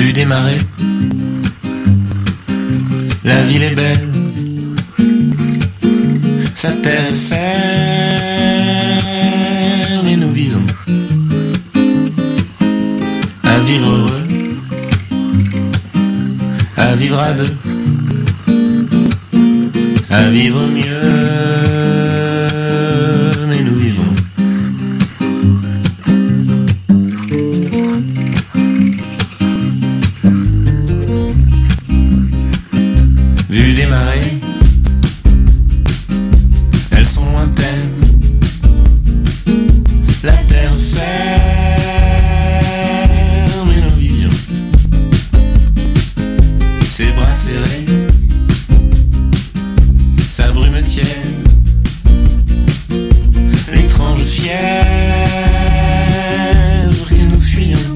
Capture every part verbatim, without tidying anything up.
Vue des marais, la ville est belle, sa terre est ferme et nous visons à vivre heureux, à vivre à deux, à vivre mieux, mais nous vivons. Vue des marées, elles sont lointaines, la terre ferme et nos visions, ses bras serrés, sa brume tienne, l'étrange fièvre que nous fuyons.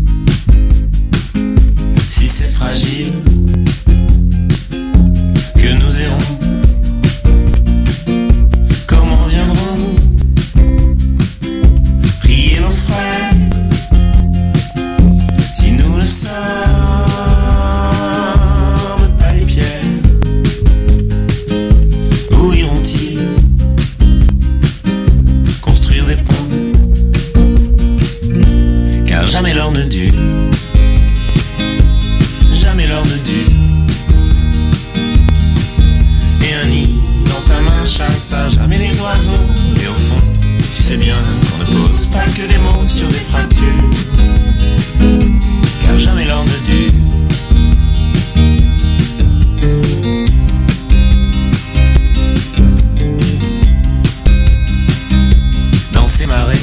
Si c'est fragile que nous errons, comment viendrons prier nos frères si nous ne sommes pas les pierres? Où iront-ils construire des ponts? Car jamais l'or ne dure, jamais l'or ne dure. Et un nid dans ta main chasse à jamais les oiseaux. Et au fond, tu sais bien qu'on ne pose pas que des mots sur des fractures. Car jamais l'or ne dure. Dans ces marées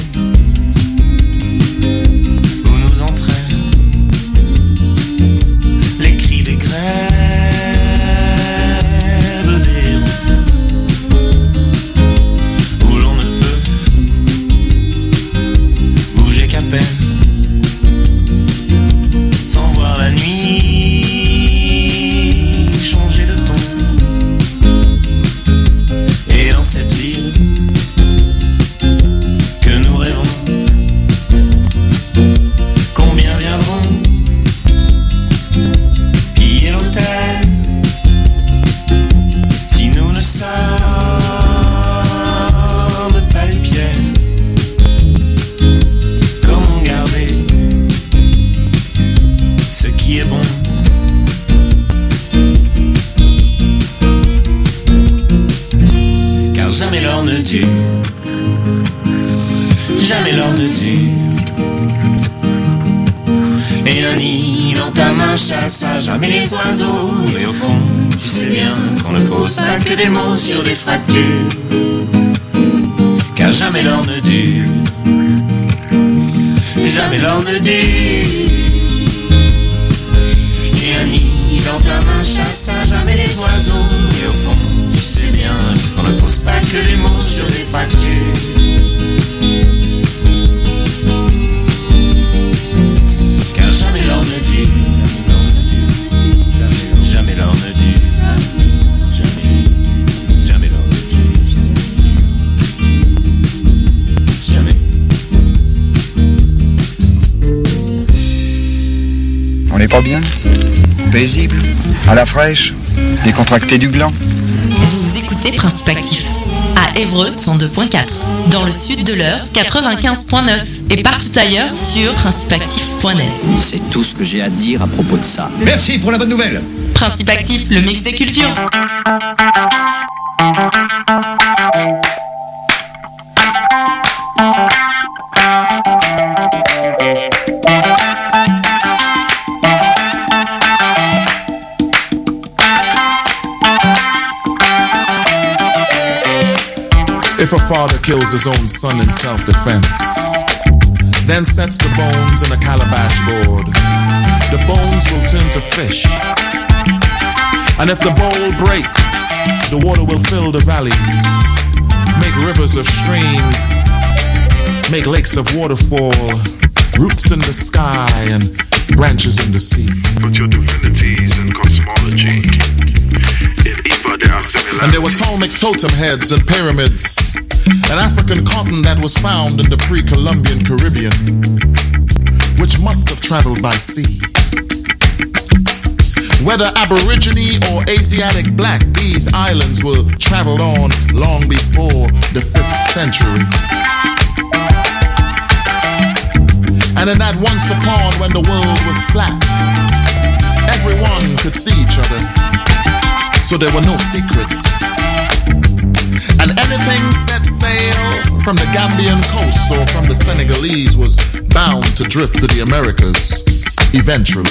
où nous entraînent les cris des grèves des héros, où l'on ne peut bouger qu'à peine, sans voir la nuit changer de ton. Et dans cette ville que nous rêvons, combien viendront piller l'hôtel si nous ne sommes pas les pierres? Comment garder ce qui est bon? Car jamais l'or ne dure, jamais l'or ne dure. Et un nid dans ta main chasse à jamais les oiseaux. Et au fond, tu sais bien qu'on ne pose pas que des mots sur des fractures. Car jamais l'or ne dure, jamais l'or ne dure. Et un nid dans ta main chasse à jamais les oiseaux. Et au fond, tu sais bien qu'on ne pose pas que des mots sur des fractures. Car jamais l'or ne dure, jamais l'or ne dure, jamais, jamais l'or ne dure, jamais. On n'est pas bien? Paisible? À la fraîche? Décontracté du gland? Vous écoutez Principe Actif à Évreux cent deux virgule quatre, dans le sud de l'Eure quatre-vingt-quinze virgule neuf et partout ailleurs sur principe actif point net. C'est tout ce que j'ai à dire à propos de ça. Merci pour la bonne nouvelle. Principe Actif, le mix des cultures. If a father kills his own son in self-defense, then sets the bones in a calabash gourd, the bones will turn to fish. And if the bowl breaks, the water will fill the valleys, make rivers of streams, make lakes of waterfall, roots in the sky and branches in the sea. But your divinities and cosmology, in Ifa there are similarities. And there were Ptolemaic totem heads and pyramids, an African cotton that was found in the pre-Columbian Caribbean, which must have traveled by sea. Whether Aborigine or Asiatic black, these islands were traveled on long before the fifth century. And in that once upon when the world was flat, everyone could see each other, so there were no secrets. And anything set sail from the Gambian coast or from the Senegalese was bound to drift to the Americas eventually.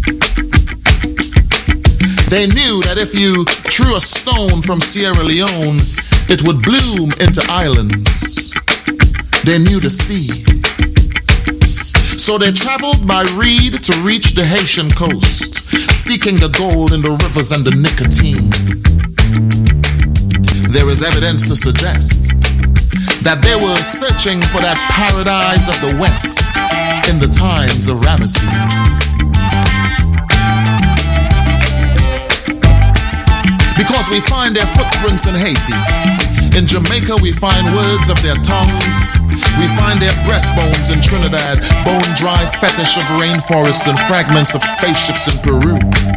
They knew that if you threw a stone from Sierra Leone, it would bloom into islands. They knew the sea. So they traveled by reed to reach the Haitian coast, seeking the gold in the rivers and the nicotine. There is evidence to suggest that they were searching for that paradise of the West in the times of Ramesses. Because we find their footprints in Haiti. In Jamaica we find words of their tongues. We find their breastbones in Trinidad, bone-dry fetish of rainforest and fragments of spaceships in Peru.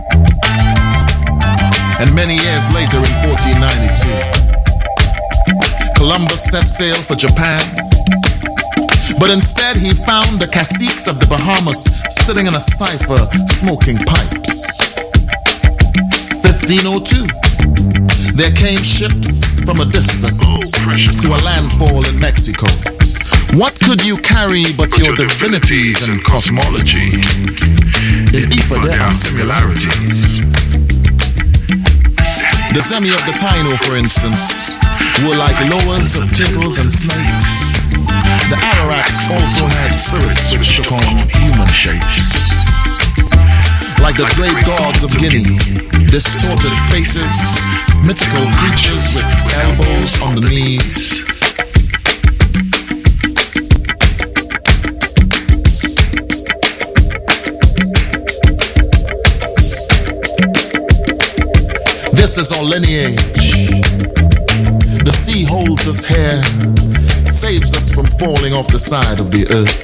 And many years later in fourteen ninety-two, Columbus set sail for Japan. But instead he found the caciques of the Bahamas sitting in a cipher smoking pipes. fifteen oh two, there came ships from a distance to a landfall in Mexico. What could you carry but your divinities and cosmology? In ether there are similarities. The Semi of the Taino, for instance, were like lowers of turtles and snakes. The Ararats also had spirits which took on human shapes. Like the great gods of Guinea, distorted faces, mythical creatures with elbows on the knees. This is our lineage. The sea holds us here, saves us from falling off the side of the earth.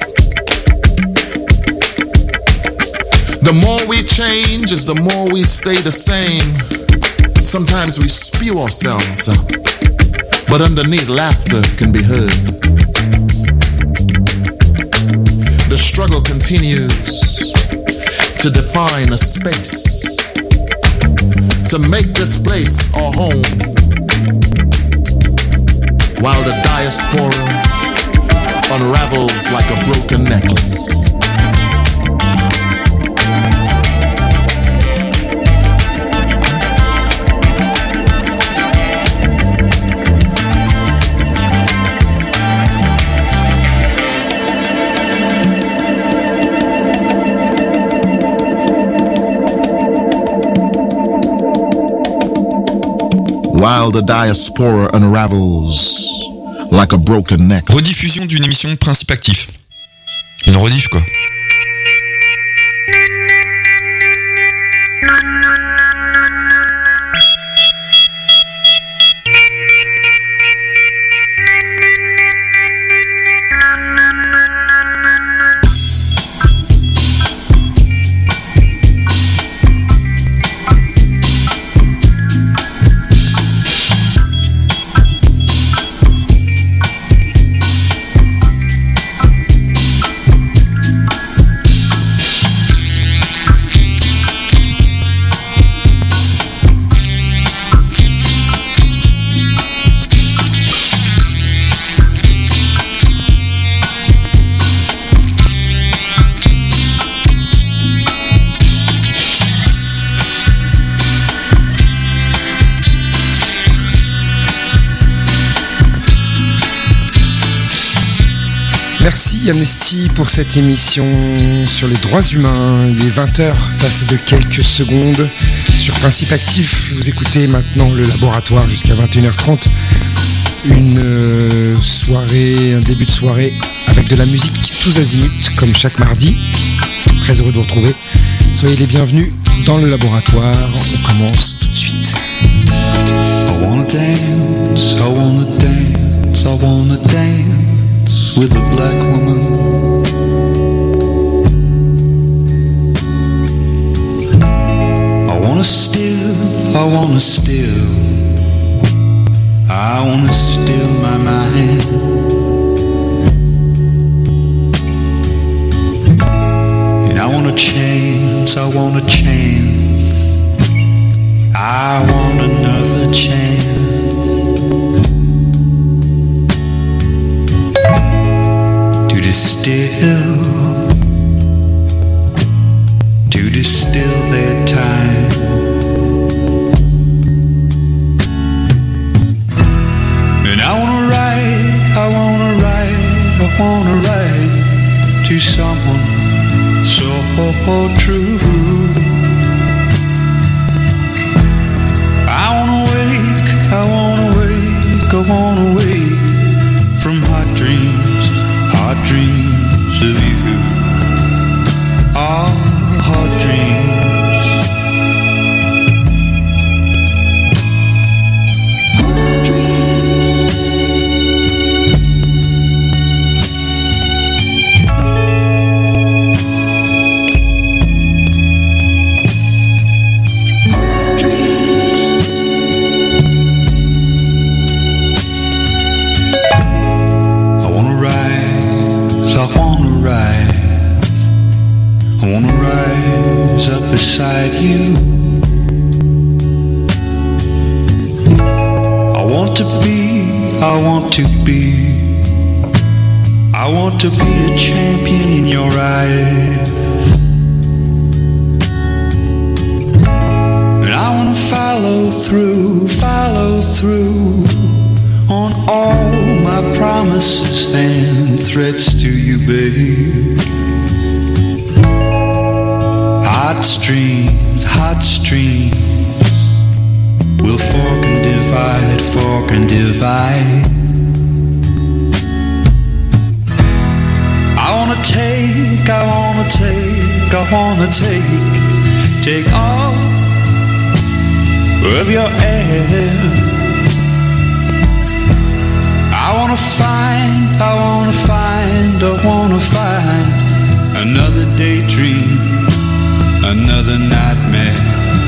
The more we change is the more we stay the same. Sometimes we spew ourselves up, but underneath laughter can be heard. The struggle continues to define a space, to make this place our home, while the diaspora unravels like a broken necklace. While the diaspora unravels like a broken neck. Rediffusion d'une émission de Principe Actif. Une rediff quoi. Merci Amnesty pour cette émission sur les droits humains. Il est vingt heures, passé de quelques secondes sur Principe Actif. Vous écoutez maintenant le laboratoire jusqu'à vingt et une heures trente. Une euh, soirée, un début de soirée avec de la musique tous azimuts comme chaque mardi. Très heureux de vous retrouver. Soyez les bienvenus dans le laboratoire. On commence tout de suite. I wanna dance, I wanna dance, I wanna dance with a black woman. I I wanna still, I wanna still my mind. And I want a chance, I want a chance, I want another chance to distill, to distill their time. And I wanna write, I wanna write, I wanna write to someone so true. I wanna wake, I wanna wake, I wanna wake from hot dreams, hot dreams of you. Ah, hot dreams. Beside you, I want to be, I want to be, I want to be a champion in your eyes. And I want to follow through, follow through on all my promises and threats to you, babe. Hot streams, hot streams will fork and divide, fork and divide. I wanna take, I wanna take, I wanna take, take all of your air. I wanna find, I wanna find, I wanna find another daydream, another nightmare.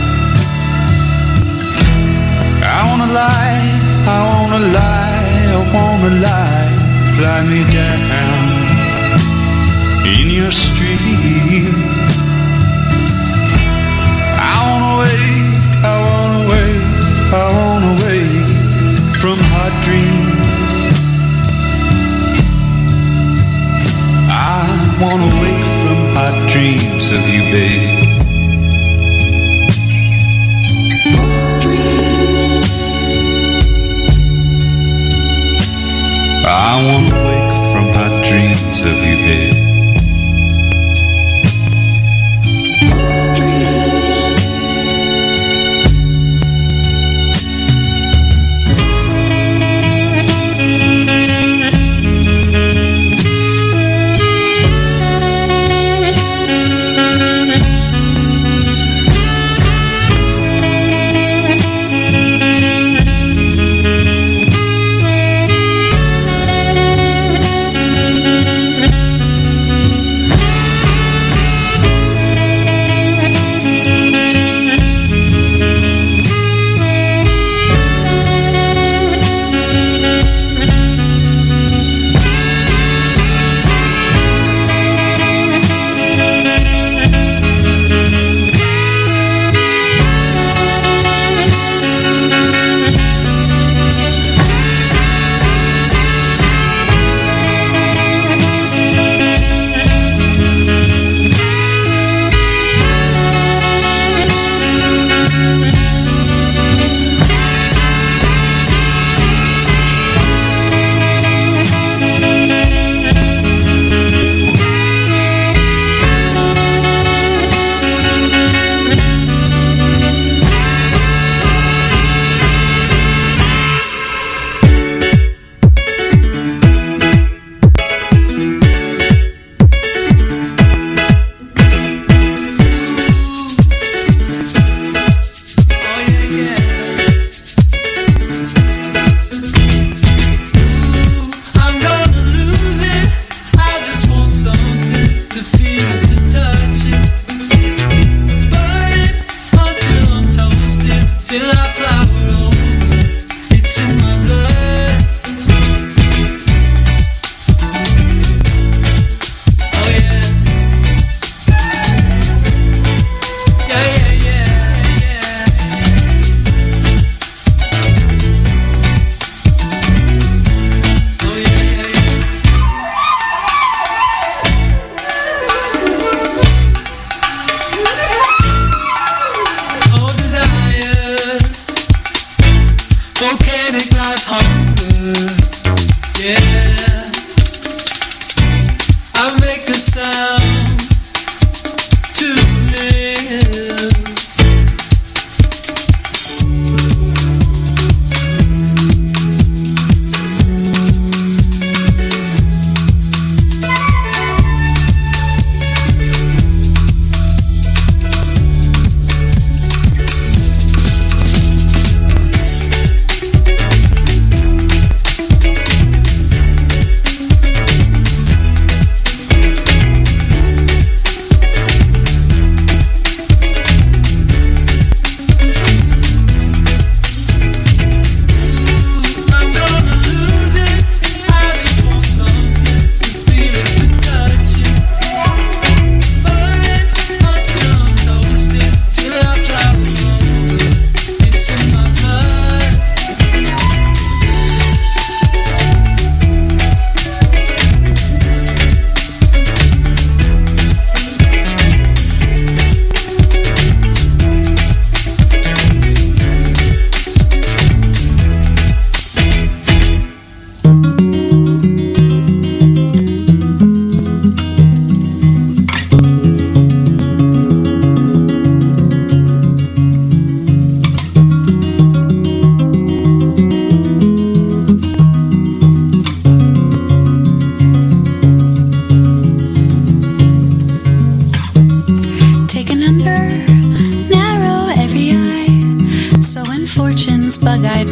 I wanna lie, I wanna lie, I wanna lie, lie me down in your stream. I wanna wake, I wanna wake, I wanna wake from hot dreams. I wanna wake from hot dreams of you, babe. I wanna wake from hot dreams.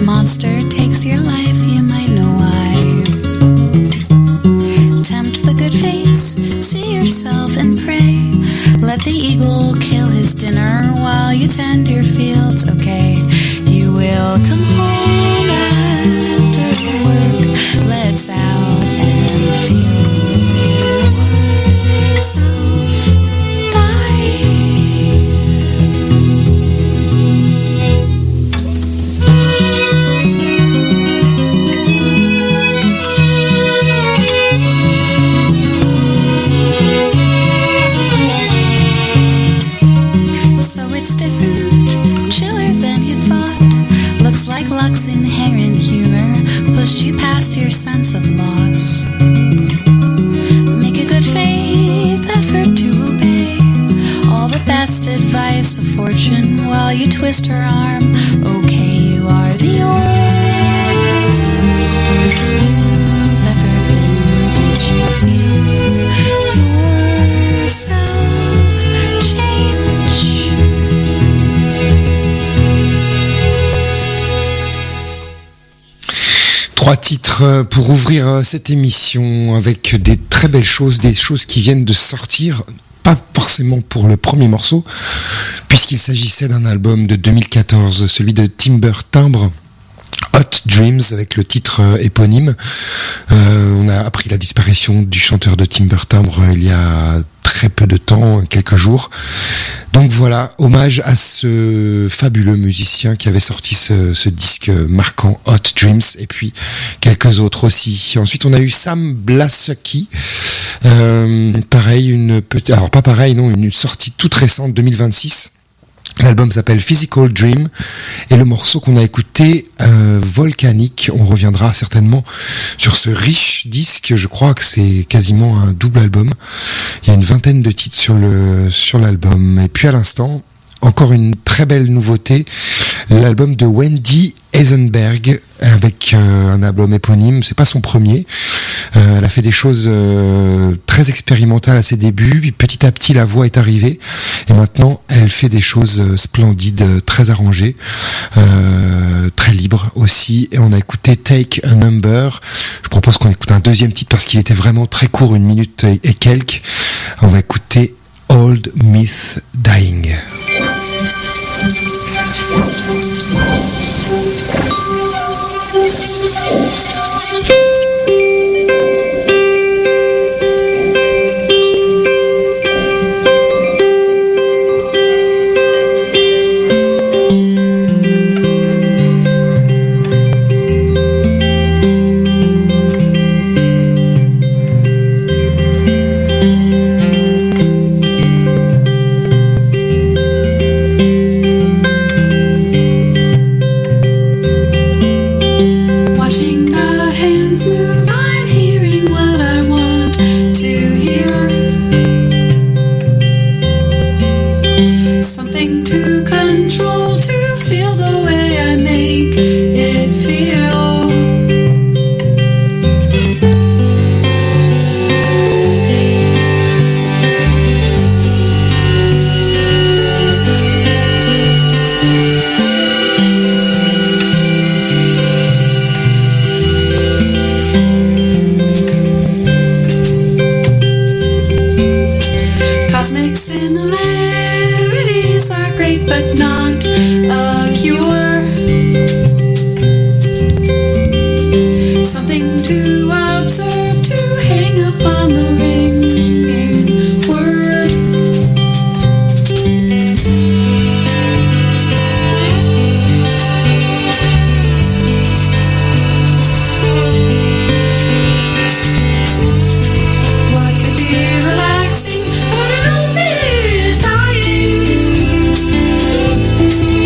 monster takes your life, you might know why. Tempt the good fates, see yourself and pray. Let the eagle kill his dinner while you tend your fields, okay? You will come home after work, let's out and feel yourself die. So it's different, chiller than you thought. Looks like luck's inherent humor pushed you past your sense of loss. Make a good faith effort to obey all the best advice of fortune while you twist her arm. Okay, you are the yours you've ever been. Did you feel yourself change? Trois titres pour ouvrir cette émission avec des très belles choses, des choses qui viennent de sortir, pas forcément pour le premier morceau, puisqu'il s'agissait d'un album de deux mille quatorze, celui de Timber Timbre, Hot Dreams, avec le titre éponyme. Euh, on a appris la disparition du chanteur de Timber Timbre il y a très peu de temps, quelques jours. Donc voilà, hommage à ce fabuleux musicien qui avait sorti ce, ce disque marquant Hot Dreams, et puis quelques autres aussi. Ensuite, on a eu Sam Blasecki. Euh, pareil, une petite, alors pas pareil, non, une sortie toute récente, deux mille vingt-six. L'album s'appelle Physical Dream et le morceau qu'on a écouté, euh, Volcanic. On reviendra certainement sur ce riche disque. Je crois que c'est quasiment un double album. Il y a une vingtaine de titres sur le sur l'album. Et puis à l'instant, encore une très belle nouveauté, l'album de Wendy Eisenberg avec euh, un album éponyme. C'est pas son premier. Euh, elle a fait des choses euh, très expérimentales à ses débuts. Puis petit à petit, la voix est arrivée et maintenant, elle fait des choses euh, splendides, très arrangées, euh, très libres aussi. Et on a écouté Take a Number. Je propose qu'on écoute un deuxième titre parce qu'il était vraiment très court, une minute et, et quelques. On va écouter Old Myth Dying.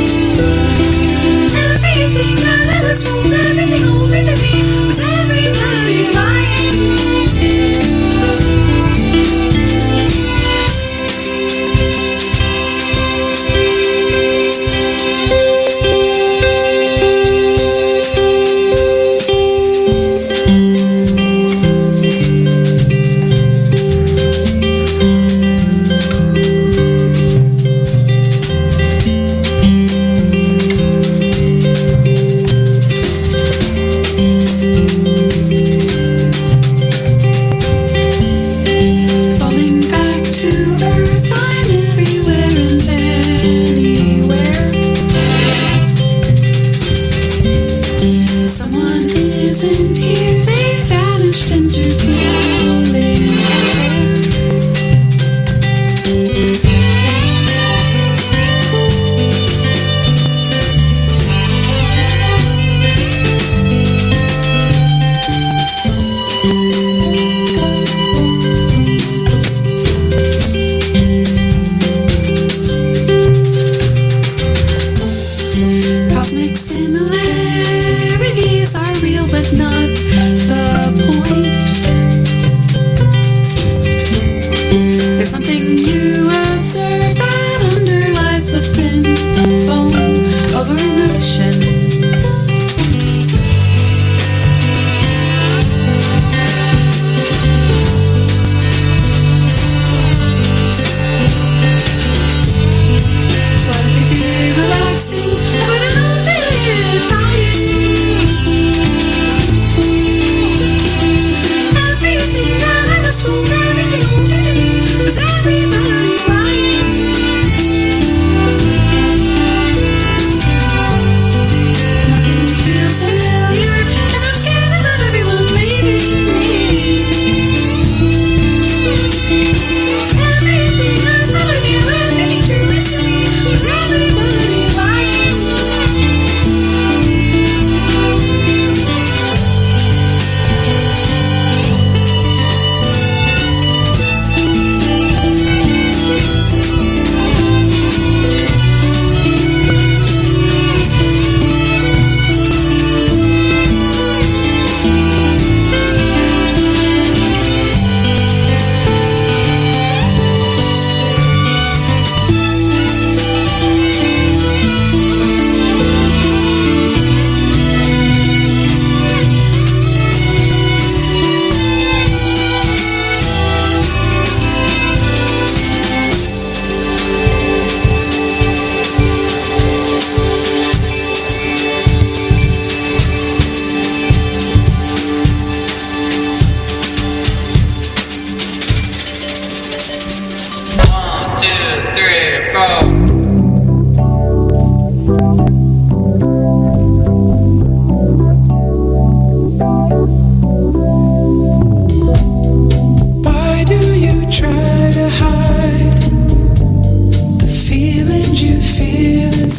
Everything that I was told, everything old, everything was every time.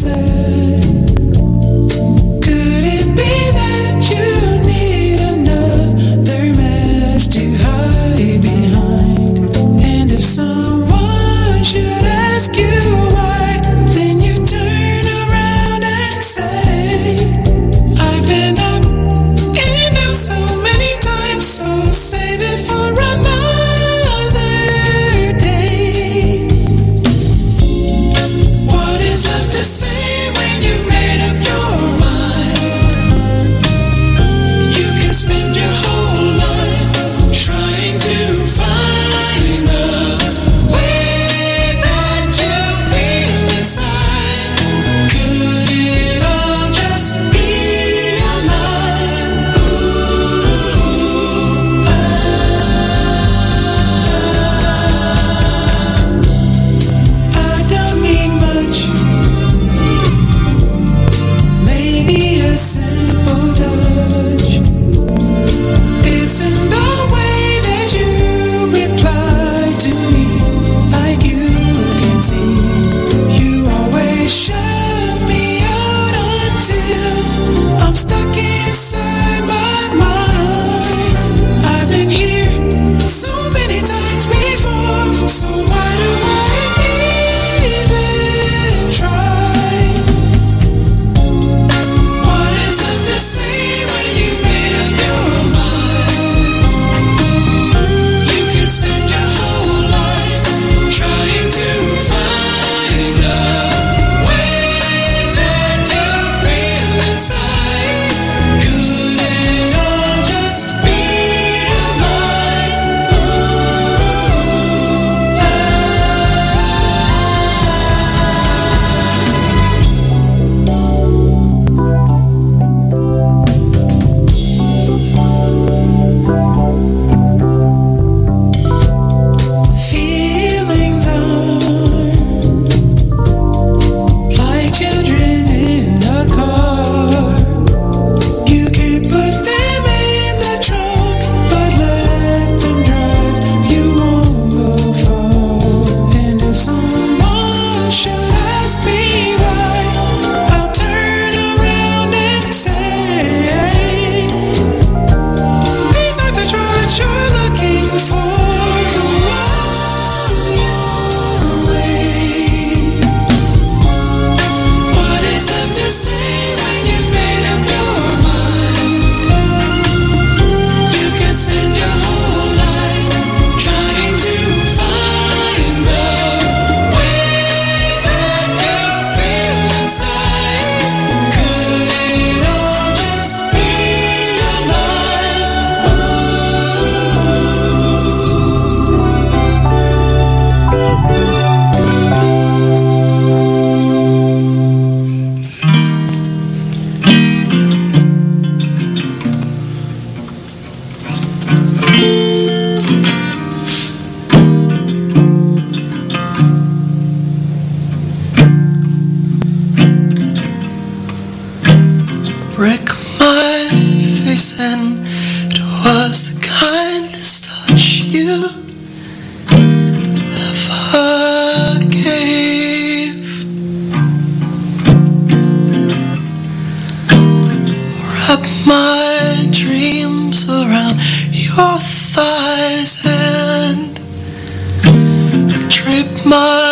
My